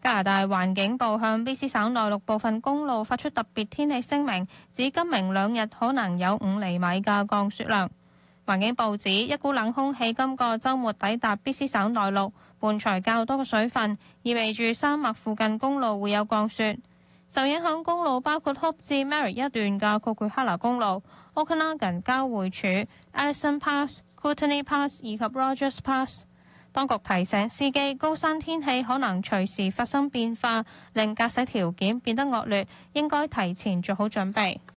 加拿大環境部向 BC 省內陸部分公路發出特別天氣聲明，指今明兩日可能有5厘米嘅降雪量。環境部指一股冷空氣今個週末抵達 BC 省內陸，伴隨較多嘅水分，意味住山脈附近公路會有降雪。受影響公路包括 Hope 至 Mary 一段嘅 Coquihalla 公路、Okanagan 交匯處、Allison Pass、Kootenay Pass 以及 Rogers Pass。當局提醒司機，高山天氣可能隨時發生變化，令駕駛條件變得惡劣，應該提前做好準備。